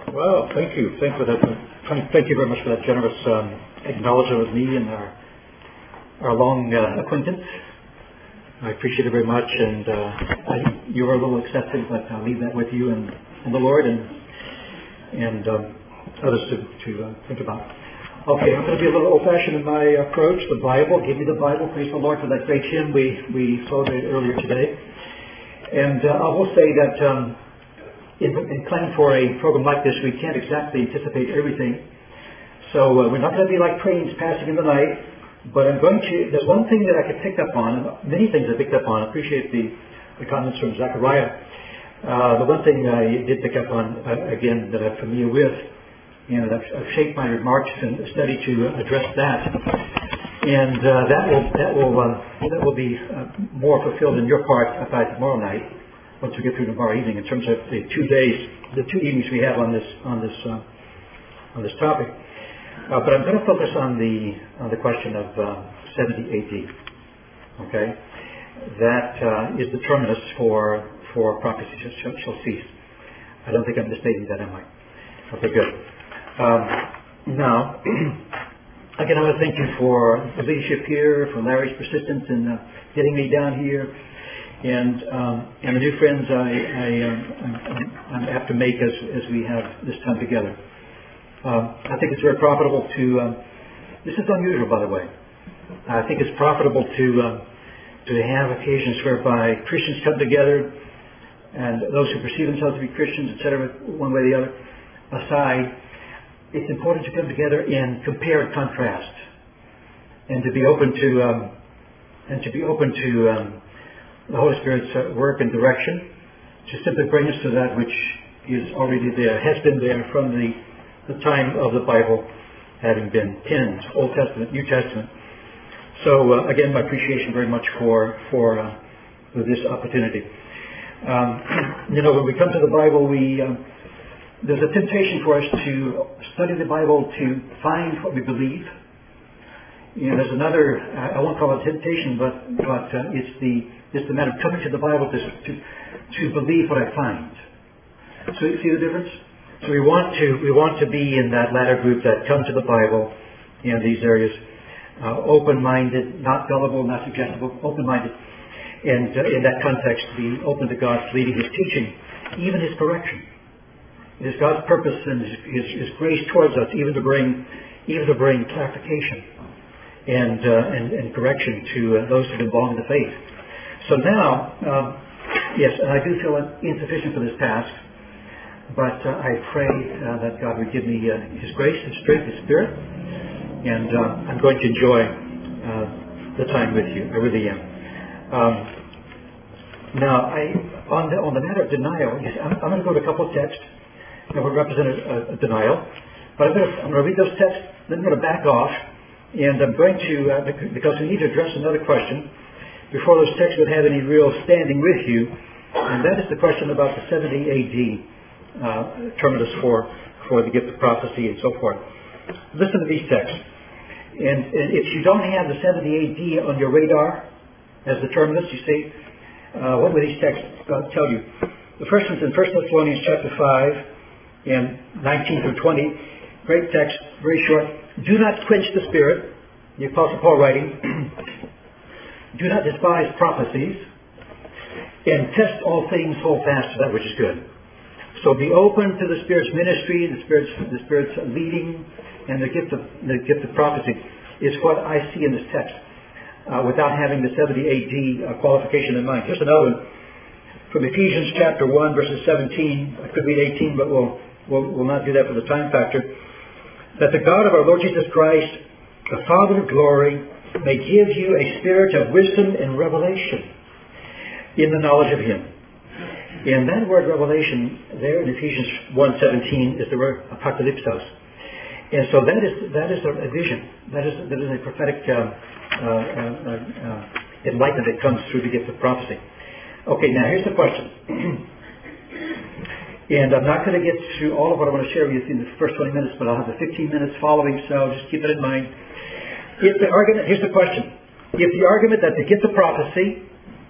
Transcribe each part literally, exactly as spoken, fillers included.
Well, thank you. Thank you for that. Thank you very much for that generous um, acknowledgement of me and our our long uh, acquaintance. I appreciate it very much, and uh, I, you were a little excessive, but I'll leave that with you and, and the Lord and and um, others to to uh, think about. Okay, I'm going to be a little old-fashioned in my approach. The Bible, give me the Bible. Praise the Lord for that great hymn we we celebrated earlier today. And uh, I will say that um, in, in planning for a program like this, we can't exactly anticipate everything. So uh, we're not going to be like trains passing in the night. But I'm going to, there's one thing that I could pick up on, many things I picked up on. I appreciate the, the comments from Zechariah. Uh, the one thing I did pick up on, uh, again, that I'm familiar with, and I've, I've shaped my remarks in a study to uh, address that. And uh, that will that will uh, that will be uh, more fulfilled in your part by tomorrow night, once we get through tomorrow evening, in terms of the two days, the two evenings we have on this on this uh, on this topic. Uh, but I'm going to focus on the on the question of uh, seventy A D. Okay, that uh, is the terminus for for prophecy shall, shall cease. I don't think I'm misstating that, am I? Okay, good. Um, now, again, I want to thank you for the leadership here, for Larry's persistence in uh, getting me down here, and um, and the new friends I, I um, I'm, I'm apt to make as as we have this time together. Um, I think it's very profitable to, um, this is unusual, by the way. I think it's profitable to um, to have occasions whereby Christians come together, and those who perceive themselves to be Christians, et cetera, one way or the other, aside. It's important to come together and compare and contrast, and to be open to um, and to be open to um, the Holy Spirit's uh, work and direction, to simply bring us to that which is already there, has been there from the the time of the Bible having been penned, Old Testament, New Testament. So uh, again, my appreciation very much for for, uh, for this opportunity. Um, you know, when we come to the Bible, we um, there's a temptation for us to study the Bible to find what we believe. You know, there's another, I won't call it temptation, but but uh, it's the it's the matter of coming to the Bible to to, to believe what I find. So you see the difference? So we want to we want to be in that latter group that come to the Bible in these areas, uh, open-minded, not gullible, not suggestible, open-minded, and uh, in that context, be open to God's leading, His teaching, even His correction. It is God's purpose and His, His, His grace towards us, even to bring even to bring clarification and uh, and, and correction to uh, those who have been long in the faith. So now, um, yes, and I do feel insufficient for this task. But uh, I pray uh, that God would give me uh, His grace, His strength, His Spirit, and uh, I'm going to enjoy uh, the time with you. I really am. Um, now, I, on the on the matter of denial, yes, I'm, I'm going to go to a couple of texts that would represent a, a denial. But I'm going, to, I'm going to read those texts, then I'm going to back off, and I'm going to uh, because we need to address another question before those texts would have any real standing with you, and that is the question about the seventy A D. Uh, terminus for, for the gift of prophecy and so forth. Listen to these texts. And, and if you don't have the seventy A D on your radar as the terminus, you see, uh, what will these texts uh, tell you? The first one's in First Thessalonians chapter five and nineteen through twenty. Great text, very short. Do not quench the Spirit, the Apostle Paul writing. Do not despise prophecies, and test all things, hold fast to that which is good. So be open to the Spirit's ministry, the Spirit's the Spirit's leading, and the gift of the gift of prophecy is what I see in this text, uh, without having the seventy A D uh, qualification in mind. Here's another one from Ephesians chapter one, verses seventeen. I could read eighteen, but we'll we'll, we'll not do that for the time factor. That the God of our Lord Jesus Christ, the Father of glory, may give you a spirit of wisdom and revelation in the knowledge of Him. And that word revelation there in Ephesians one seventeen is the word apocalypsos. And so that is that is a vision. That is that is a prophetic uh, uh, uh, uh, enlightenment that comes through the gift of prophecy. Okay, now here's the question. And I'm not going to get through all of what I want to share with you in the first twenty minutes, but I'll have the fifteen minutes following, so just keep it in mind. If the argument, here's the question. If the argument that the gift of prophecy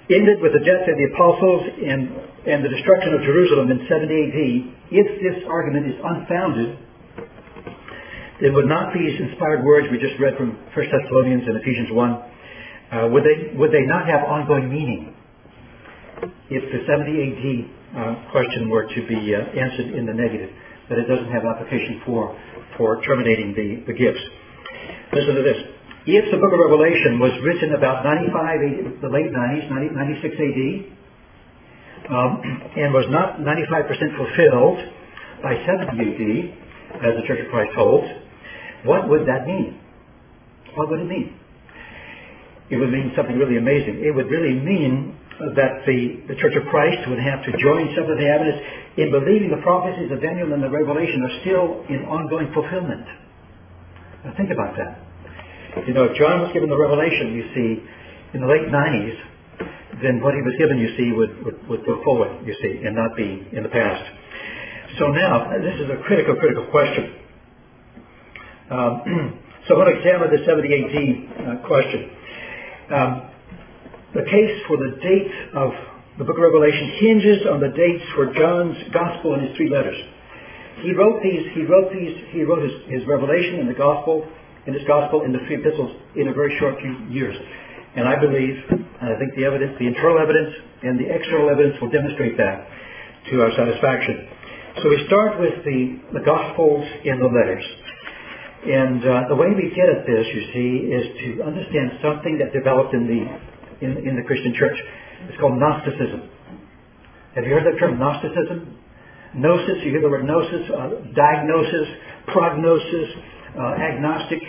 ended with the death of the apostles and, and the destruction of Jerusalem in seventy A D, if this argument is unfounded, then would not these inspired words we just read from First Thessalonians and Ephesians one, uh, would they would they not have ongoing meaning if the seventy A D uh, question were to be uh, answered in the negative, that it doesn't have application for for terminating the, the gifts? Listen to this. If the book of Revelation was written about ninety-five, the late nineties, ninety-six A D, um, and was not ninety-five percent fulfilled by seventy A D, as the Church of Christ holds, what would that mean? What would it mean? It would mean something really amazing. It would really mean that the, the Church of Christ would have to join some of the Adventists in believing the prophecies of Daniel and the Revelation are still in ongoing fulfillment. Now think about that. You know, if John was given the Revelation, you see, in the late nineties, then what he was given, you see, would, would, would go forward, you see, and not be in the past. So now, this is a critical, critical question. Um, so I want to examine the seventy A D uh, question. Um, the case for the date of the book of Revelation hinges on the dates for John's gospel and his three letters. He wrote these, he wrote these, he wrote his, his Revelation and the gospel, in his gospel in the three epistles in a very short few years. And I believe, and I think the evidence, the internal evidence and the external evidence will demonstrate that to our satisfaction. So we start with the, the gospels and the letters. And uh, the way we get at this, you see, is to understand something that developed in the in, in the Christian church. It's called Gnosticism. Have you heard that term, Gnosticism? Gnosis, you hear the word gnosis, uh, diagnosis, prognosis, uh, agnostic.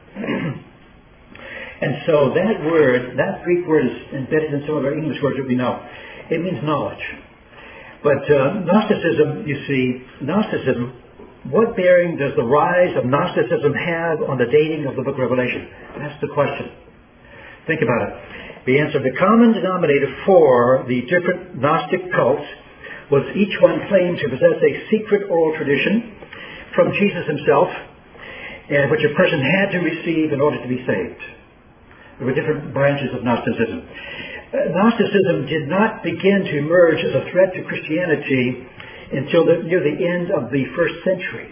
And so that word, that Greek word is embedded in some of our English words that we know. It means knowledge. But uh, Gnosticism, you see, Gnosticism, what bearing does the rise of Gnosticism have on the dating of the book of Revelation? That's the question. Think about it. The answer, the common denominator for the different Gnostic cults was each one claimed to possess a secret oral tradition from Jesus himself, and which a person had to receive in order to be saved. There were different branches of Gnosticism. Uh, Gnosticism did not begin to emerge as a threat to Christianity until the, near the end of the first century.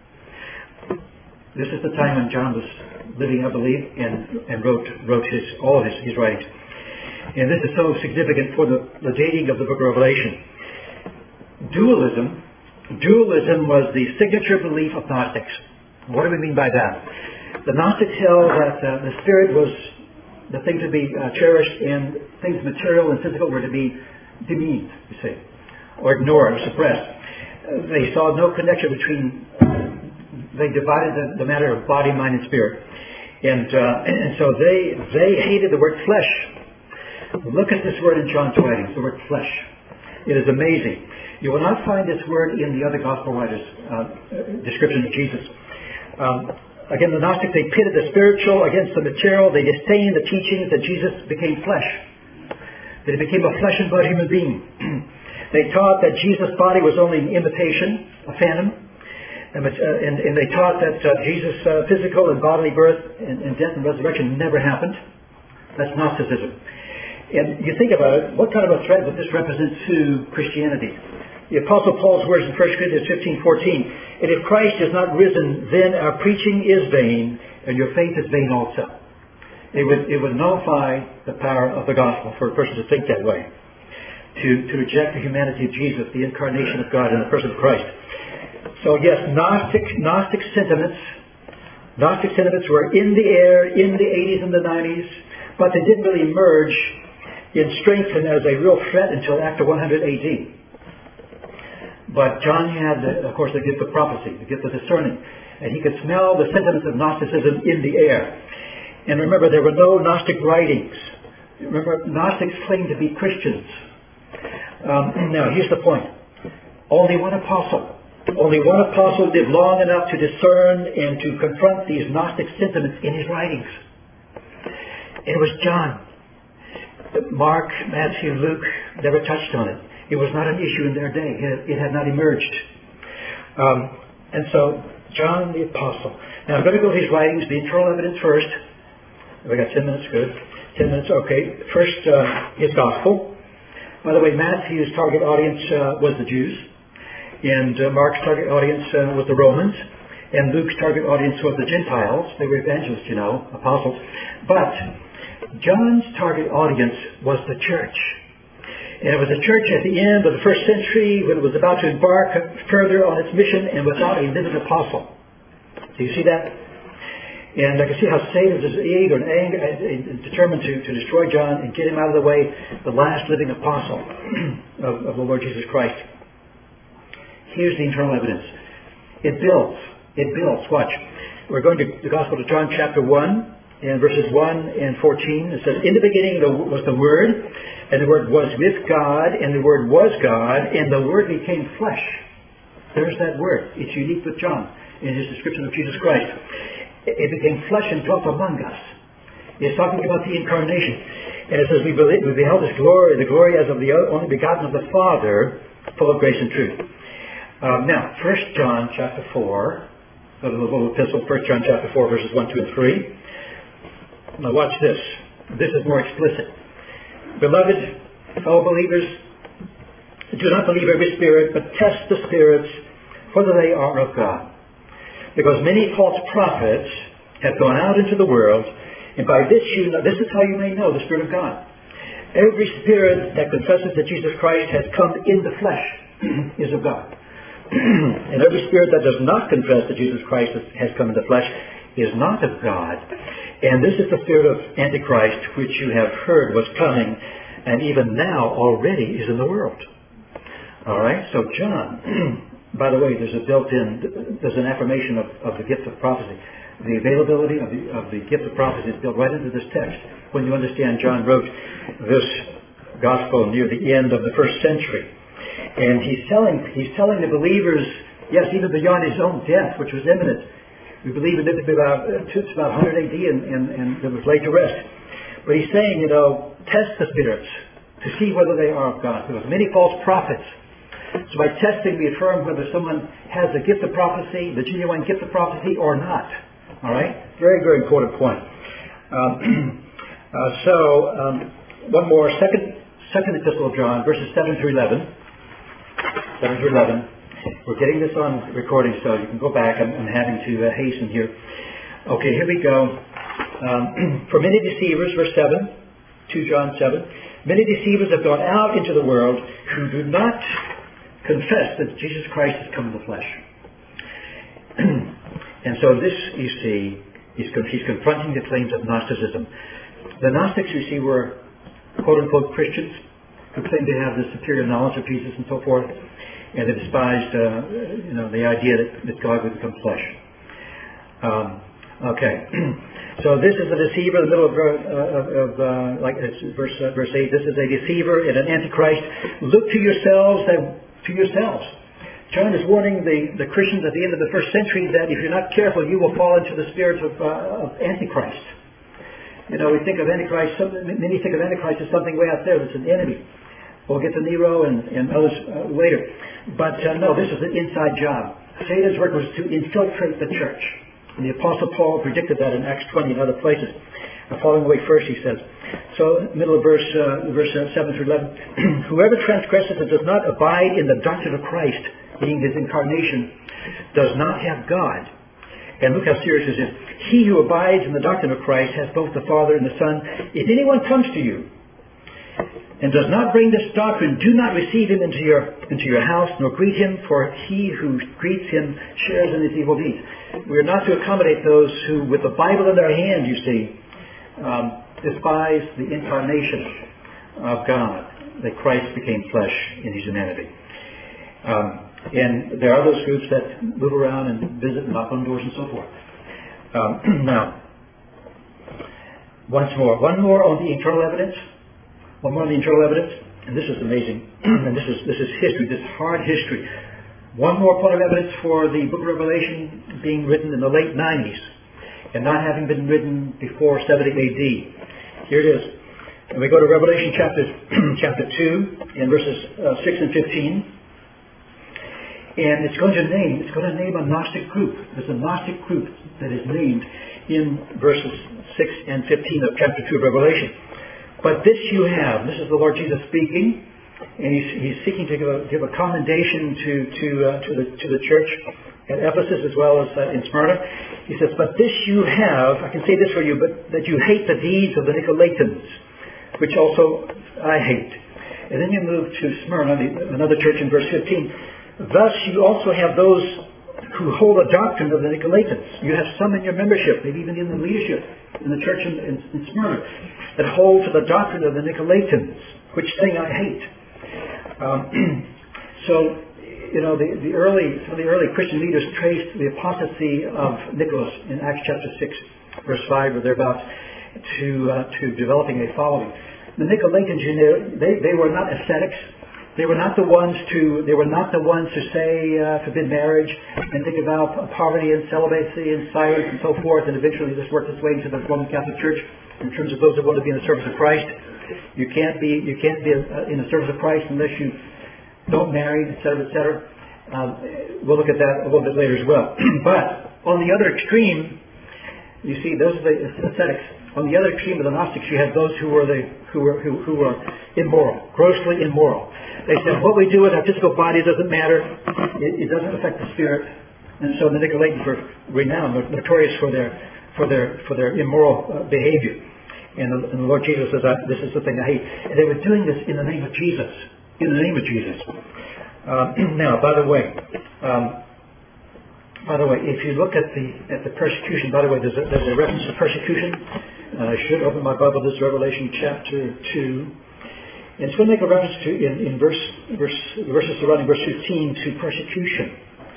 This is the time when John was living, I believe, and, and wrote wrote his all of his, his writings. And this is so significant for the, the dating of the book of Revelation. Dualism, dualism was the signature belief of Gnostics. What do we mean by that? The Gnostics held that uh, the Spirit was the thing to be uh, cherished, and things material and physical were to be demeaned, you see, or ignored, or suppressed. Uh, they saw no connection between, they divided the, the matter of body, mind, and spirit. And, uh, and so they, they hated the word flesh. Look at this word in John's writings, the word flesh. It is amazing. You will not find this word in the other gospel writers' uh, description of Jesus. Um, again, the Gnostics, they pitted the spiritual against the material. They disdained the teachings that Jesus became flesh, that he became a flesh and blood human being. They taught that Jesus' body was only an imitation, a phantom, and, uh, and, and they taught that uh, Jesus' uh, physical and bodily birth and, and death and resurrection never happened. That's Gnosticism. And you think about it, what kind of a threat would this represent to Christianity? The Apostle Paul's words in First Corinthians fifteen fourteen, and if Christ is not risen, then our preaching is vain, and your faith is vain also. It would, it would nullify the power of the gospel for a person to think that way, to, to reject the humanity of Jesus, the incarnation of God in the person of Christ. So yes, Gnostic, Gnostic sentiments, Gnostic sentiments were in the air in the eighties and the nineties, but they didn't really emerge in strengthen as a real threat until after one hundred A D. But John had, of course, the gift of prophecy, the gift of discerning, and he could smell the sentiments of Gnosticism in the air. And remember, there were no Gnostic writings. Remember, Gnostics claimed to be Christians. Um, now, here's the point. Only one apostle, only one apostle lived long enough to discern and to confront these Gnostic sentiments in his writings. It was John. Mark, Matthew, Luke never touched on it. It was not an issue in their day. It, it had not emerged. Um, and so, John the Apostle. Now, I'm going to go to his writings, the internal evidence first. We got ten minutes, good. Ten minutes, okay. First, uh, his gospel. By the way, Matthew's target audience uh, was the Jews, and uh, Mark's target audience uh, was the Romans, and Luke's target audience was the Gentiles. They were evangelists, you know, apostles. But John's target audience was the church. And it was a church at the end of the first century when it was about to embark further on its mission and without a living apostle. Do you see that? And I can see how Satan is eager and angry and determined to, to destroy John and get him out of the way, the last living apostle of, of the Lord Jesus Christ. Here's the internal evidence. It builds. It builds. Watch. We're going to the Gospel of John chapter one and verses one and fourteen. It says, in the beginning was the Word, and the Word was with God, and the Word was God, and the Word became flesh. There's that word. It's unique with John in his description of Jesus Christ. It became flesh and dwelt among us. It's talking about the incarnation. And it says, we, believe, we beheld His glory, the glory as of the only begotten of the Father, full of grace and truth. Um, now, First John chapter four, the little epistle, First John chapter four, verses one, two, and three. Now watch this. This is more explicit. Beloved, fellow believers, do not believe every spirit, but test the spirits, whether they are of God. Because many false prophets have gone out into the world, and by this you know, this is how you may know the Spirit of God. Every spirit that confesses that Jesus Christ has come in the flesh is of God. And every spirit that does not confess that Jesus Christ has come in the flesh is not of God. And this is the spirit of Antichrist, which you have heard was coming, and even now already is in the world. All right, so John, by the way, there's a built-in, there's an affirmation of, of the gift of prophecy. The availability of the, of the gift of prophecy is built right into this text. When you understand John wrote this gospel near the end of the first century. And he's telling, he's telling the believers, yes, even beyond his own death, which was imminent. We believe it lived about, it's about one hundred A D and, and, and it was laid to rest. But he's saying, you know, test the spirits to see whether they are of God. There was many false prophets. So by testing, we affirm whether someone has a gift of prophecy, the genuine gift of prophecy, or not. All right? Very, very important point. Um, uh, so, um, one more. Second, second epistle of John, verses seven through eleven. seven through eleven. We're getting this on recording, so you can go back. I'm, I'm having to uh, hasten here. Okay, here we go. Um, for many deceivers, verse seven, two John seven, many deceivers have gone out into the world who do not confess that Jesus Christ has come in the flesh. And so this, you see, he's, he's confronting the claims of Gnosticism. The Gnostics, you see, were quote-unquote Christians who claimed to have the superior knowledge of Jesus and so forth, and they despised, uh, you know, the idea that, that God would become flesh. Um, okay. So this is a deceiver in the middle of, uh, of, of uh, like it's verse, uh, verse eight, this is a deceiver and an antichrist. Look to yourselves, that, to yourselves. John is warning the, the Christians at the end of the first century that if you're not careful, you will fall into the spirit of, uh, of Antichrist. You know, we think of Antichrist, some, many think of Antichrist as something way out there that's an enemy. We'll get to Nero and, and others uh, later. But uh, no, this is an inside job. Satan's work was to infiltrate the church. And the Apostle Paul predicted that in Acts twenty and other places. Uh, following away first, he says, so middle of verse, uh, verse uh, seven through eleven, whoever transgresses and does not abide in the doctrine of Christ, being his incarnation, does not have God. And look how serious this is. He who abides in the doctrine of Christ has both the Father and the Son. If anyone comes to you and does not bring this doctrine, do not receive him into your into your house, nor greet him, for he who greets him shares in his evil deeds. We are not to accommodate those who, with the Bible in their hand, you see, um, despise the incarnation of God, that Christ became flesh in his humanity. Um, and there are those groups that move around and visit and knock on doors and so forth. Um, now, once more, one more on the internal evidence. One more on the internal evidence, and this is amazing, and this is this is history, this is hard history. One more point of evidence for the book of Revelation being written in the late nineties and not having been written before seventy A D. Here it is. And we go to Revelation chapter chapter two and verses uh, six and fifteen. And it's going to name, it's going to name a Gnostic group. There's a Gnostic group that is named in verses six and fifteen of chapter two of Revelation. But this you have, this is the Lord Jesus speaking, and he's, he's seeking to give a, give a commendation to to uh, to the to the church at Ephesus as well as uh, in Smyrna. He says, "But this you have, I can say this for you, but that you hate the deeds of the Nicolaitans, which also I hate." And then you move to Smyrna, another church in verse fifteen. "Thus you also have those who hold a doctrine of the Nicolaitans." You have some in your membership, maybe even in the leadership in the church in, in, in Smyrna, that hold to the doctrine of the Nicolaitans, which thing I hate. Um, so, you know, the, the early some of the early Christian leaders traced the apostasy of Nicholas in Acts chapter six, verse five, or thereabouts, to uh, to developing a following. The Nicolaitans, you know, they, they were not ascetics. They were not the ones to they were not the ones to say uh, forbid marriage and think about poverty and celibacy and silence and so forth, and eventually this worked its way into the Roman Catholic Church in terms of those that want to be in the service of Christ. You can't be you can't be in the service of Christ unless you don't marry, et cetera, et cetera. Um, we'll look at that a little bit later as well. But on the other extreme, you see, those are the ascetics. On the other extreme of the Gnostics, you have those who were the who were who, who were immoral, grossly immoral. They said, what we do with our physical body doesn't matter. It, it doesn't affect the spirit. And so the Nicolaitans were renowned, notorious for their for their for their immoral uh, behavior. And the, and the Lord Jesus says, "This is the thing I hate." And they were doing this in the name of Jesus. In the name of Jesus. Uh, now, by the way, um, by the way, if you look at the at the persecution, by the way, there's a, there's a reference to persecution. Uh, I should open my Bible. This is Revelation chapter two. And it's going to make a reference to, in, in verse, verse, verses surrounding verse fifteen, to persecution.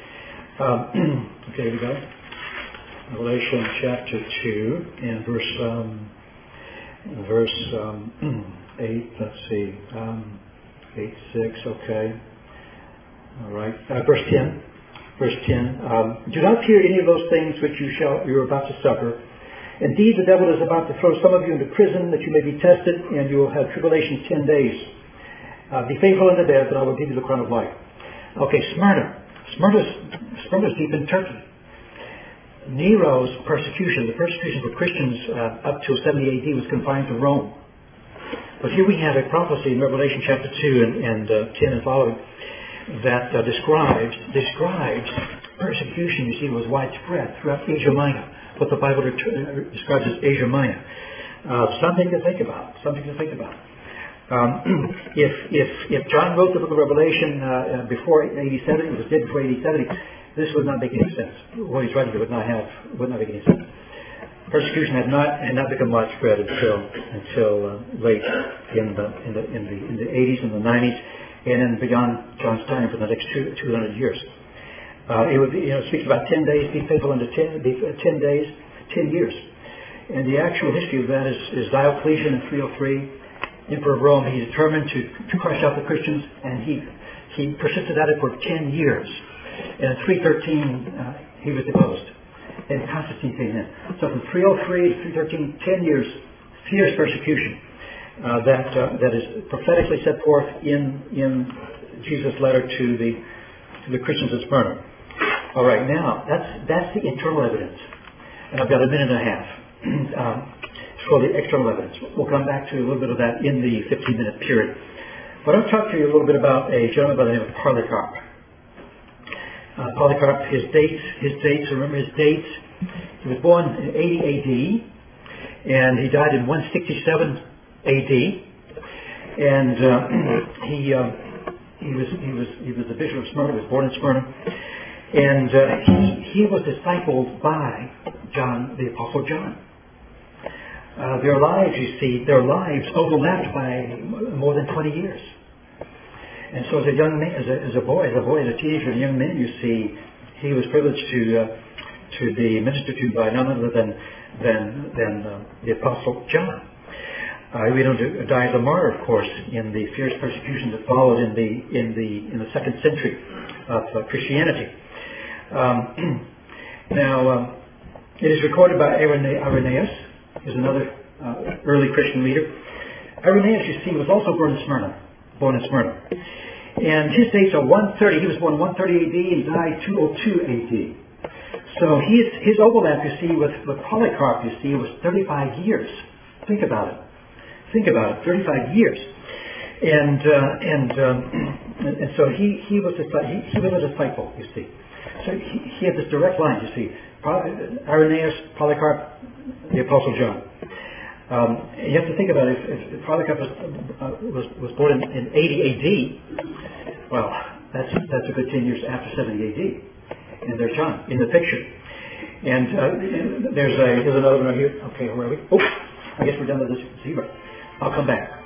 Um, okay, here we go. Revelation chapter two, and verse, um, verse um, eight, let's see, um, eight, six, okay. All right, uh, verse ten. Verse ten, um, "Do not fear any of those things which you shall, you're about to suffer. Indeed, the devil is about to throw some of you into prison, that you may be tested, and you will have tribulation ten days. Uh, be faithful unto death, and I will give you the crown of life." Okay, Smyrna. Smyrna's, Smyrna's deep in Turkey. Nero's persecution, the persecution for Christians uh, up to seventy A D was confined to Rome. But here we have a prophecy in Revelation chapter two and, and uh, ten and following that uh, describes describes persecution. You see, was widespread throughout Asia Minor. What the Bible describes as Asia Minor. Uh, something to think about. Something to think about. Um, if if if John wrote the book of Revelation uh, before A D seventy, it was dead before A D seventy, this would not make any sense. What he's writing would not have would not make any sense. Persecution had not had not become widespread until until uh, late in the in the in the in the eighties and the nineties, and then beyond John's time for the next two two hundred years. Uh, it would be, you know, it speaks about ten days, be faithful unto ten, be, uh, ten days, ten years. And the actual history of that is, is Diocletian in three oh three, Emperor of Rome. He determined to, to crush out the Christians, and he he persisted at it for ten years. And in three thirteen, uh, he was deposed, and Constantine came in. So from three oh three to three thirteen, ten years, fierce persecution uh, that uh, that is prophetically set forth in in Jesus' letter to the to the Christians of Smyrna. All right, now that's that's the internal evidence, and I've got a minute and a half um, for the external evidence. We'll come back to a little bit of that in the fifteen-minute period. But I'll talk to you a little bit about a gentleman by the name of Polycarp. Uh, Polycarp, his dates, his dates. Remember his dates. He was born in eighty A D, and he died in one sixty-seven A D, and uh, he. Uh, He was he was he was the bishop of Smyrna. He was born in Smyrna, and uh, he he was discipled by John, the Apostle John. Uh, their lives, you see, their lives overlapped by more than twenty years. And so, as a young man, as a, as a boy, as a boy, as a teenager, and young man, you see, he was privileged to uh, to be ministered to by none other than than than uh, the Apostle John. Uh, he went on to die as a martyr, of course, in the fierce persecution that followed in the in the in the second century of uh, Christianity. Um, now, um, it is recorded by Irenaeus, who's another uh, early Christian leader. Irenaeus, you see, was also born in Smyrna. Born in Smyrna, And his dates are one thirty. He was born one thirty A D and died two oh two A D. So his, his overlap, you see, with, with Polycarp, you see, was thirty-five years. Think about it. Think about it, thirty-five years. And uh, and, um, and and so he, he was a, he, he was a disciple, you see. So he, he had this direct line, you see. Irenaeus, Polycarp, the Apostle John. Um, you have to think about it. If, if Polycarp was, uh, was was born in, in eighty A D, well, that's that's a good ten years after seventy A D. And there's John in the picture. And, uh, and there's a there's another one right here. Okay, where are we? Oh, I guess we're done with this zebra. I'll come back.